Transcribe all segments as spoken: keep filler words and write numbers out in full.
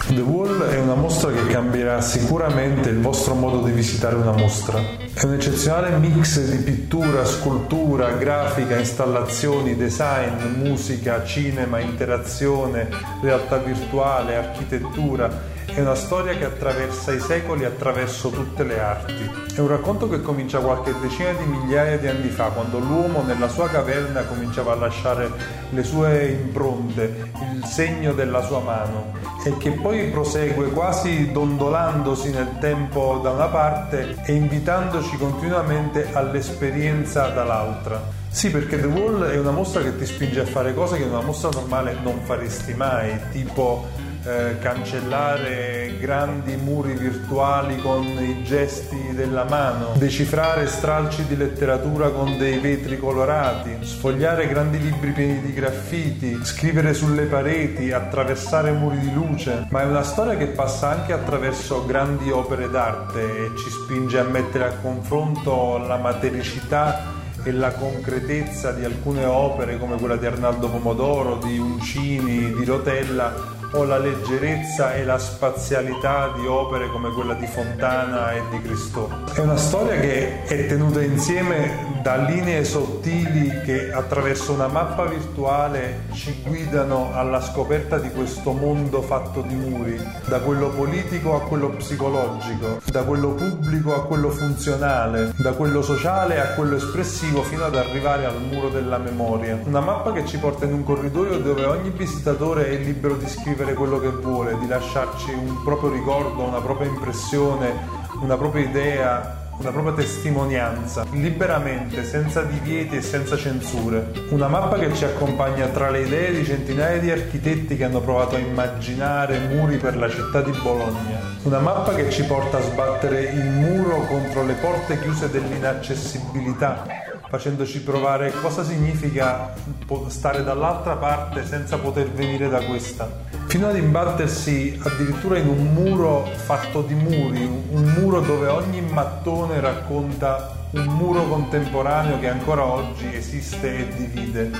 The Wall è una mostra che cambierà sicuramente il vostro modo di visitare una mostra. È un eccezionale mix di pittura, scultura, grafica, installazioni, design, musica, cinema, interazione, realtà virtuale, architettura. È una storia che attraversa i secoli attraverso tutte le arti. È un racconto che comincia qualche decina di migliaia di anni fa, quando l'uomo nella sua caverna cominciava a lasciare le sue impronte, il segno della sua mano, e che poi prosegue quasi dondolandosi nel tempo da una parte e invitandoci continuamente all'esperienza dall'altra. Sì, perché The Wall è una mostra che ti spinge a fare cose che in una mostra normale non faresti mai, tipo Eh, cancellare grandi muri virtuali con i gesti della mano, decifrare stralci di letteratura con dei vetri colorati, sfogliare grandi libri pieni di graffiti, scrivere sulle pareti, attraversare muri di luce. Ma è una storia che passa anche attraverso grandi opere d'arte e ci spinge a mettere a confronto la matericità e la concretezza di alcune opere come quella di Arnaldo Pomodoro, di Uncini, di Rotella, o la leggerezza e la spazialità di opere come quella di Fontana e di Christo. È una storia che è tenuta insieme da linee sottili che attraverso una mappa virtuale ci guidano alla scoperta di questo mondo fatto di muri, da quello politico a quello psicologico, da quello pubblico a quello funzionale, da quello sociale a quello espressivo, fino ad arrivare al muro della memoria. Una mappa che ci porta in un corridoio dove ogni visitatore è libero di scrivere quello che vuole, di lasciarci un proprio ricordo, una propria impressione, una propria idea, una propria testimonianza, liberamente, senza divieti e senza censure. Una mappa che ci accompagna tra le idee di centinaia di architetti che hanno provato a immaginare muri per la città di Bologna. Una mappa che ci porta a sbattere il muro contro le porte chiuse dell'inaccessibilità, facendoci provare cosa significa stare dall'altra parte senza poter venire da questa, fino ad imbattersi addirittura in un muro fatto di muri, un muro dove ogni mattone racconta un muro contemporaneo che ancora oggi esiste e divide.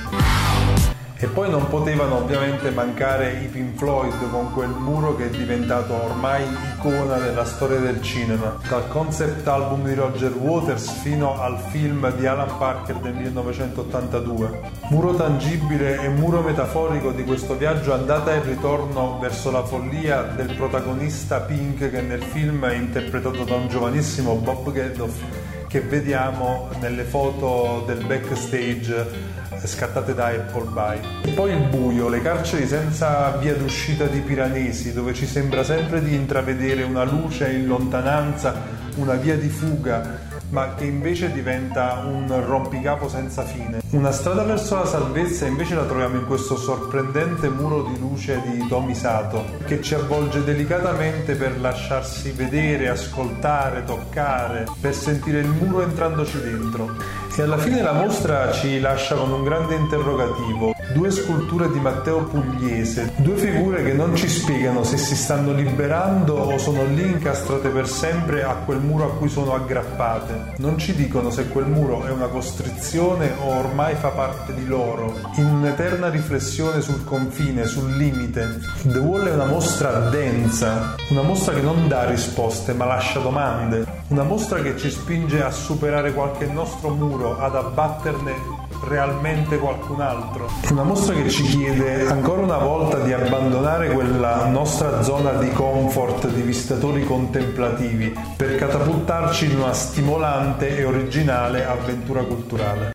E poi non potevano ovviamente mancare i Pink Floyd con quel muro che è diventato ormai icona della storia del cinema, dal concept album di Roger Waters fino al film di Alan Parker del millenovecentottantadue. Muro tangibile e muro metaforico di questo viaggio andata e ritorno verso la follia del protagonista Pink, che nel film è interpretato da un giovanissimo Bob Geldof, che vediamo nelle foto del backstage scattate da Appleby. E poi il buio, le carceri senza via d'uscita di Piranesi, dove ci sembra sempre di intravedere una luce in lontananza, una via di fuga, ma che invece diventa un rompicapo senza fine. Una strada verso la salvezza invece la troviamo in questo sorprendente muro di luce di Tomi Sato, che ci avvolge delicatamente per lasciarsi vedere, ascoltare, toccare, per sentire il muro entrandoci dentro. E alla fine la mostra ci lascia con un grande interrogativo. Due sculture di Matteo Pugliese, due figure che non ci spiegano se si stanno liberando o sono lì incastrate per sempre a quel muro a cui sono aggrappate. Non ci dicono se quel muro è una costrizione o ormai fa parte di loro, in un'eterna riflessione sul confine, sul limite. The Wall è una mostra densa, una mostra che non dà risposte ma lascia domande, una mostra che ci spinge a superare qualche nostro muro, ad abbatterne realmente qualcun altro. Una mostra che ci chiede ancora una volta di abbandonare quella nostra zona di comfort di visitatori contemplativi per catapultarci in una stimolante e originale avventura culturale.